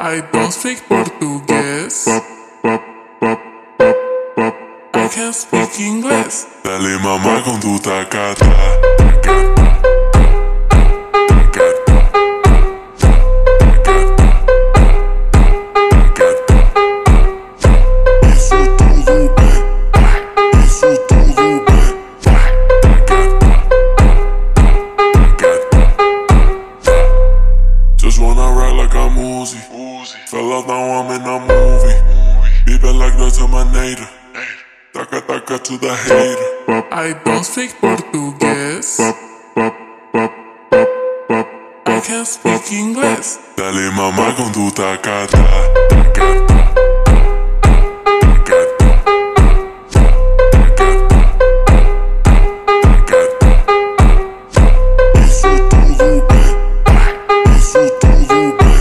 I don't speak portugués. I can speak English. Dale mamá con tu tacata. Isso tudo bem. Isso tudo bem. Just wanna ride like I'm Uzi. Fell out now I'm in a movie. People like that to my native. Taka taka to the hater. I don't speak portugués. I can speak English. Dale mamá con tu tacata. Isso tudo bem. Isso tudo bem.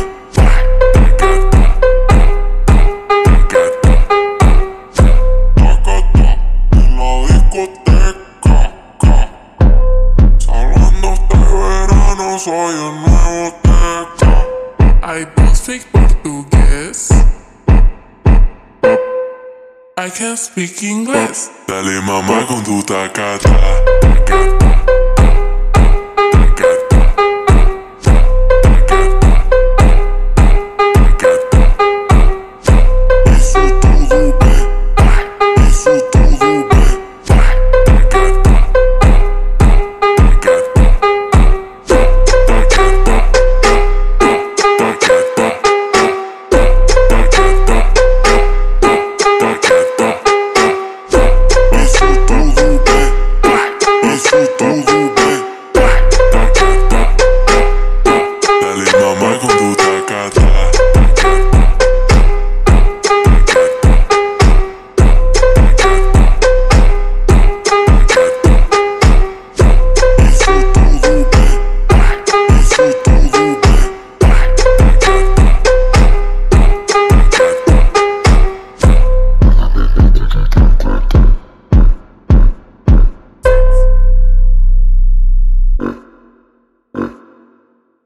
Tacata en la discoteca. Salando este verano soy el nuevo Teca. I don't speak portugués. I can speak English. Dale mamá con tu tacata.